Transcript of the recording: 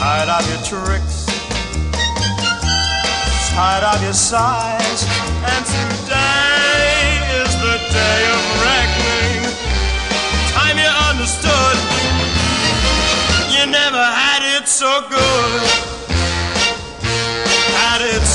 tired of your tricks, tired of your sighs, and today is the day of reckoning. Time you understood you never had it so good, had it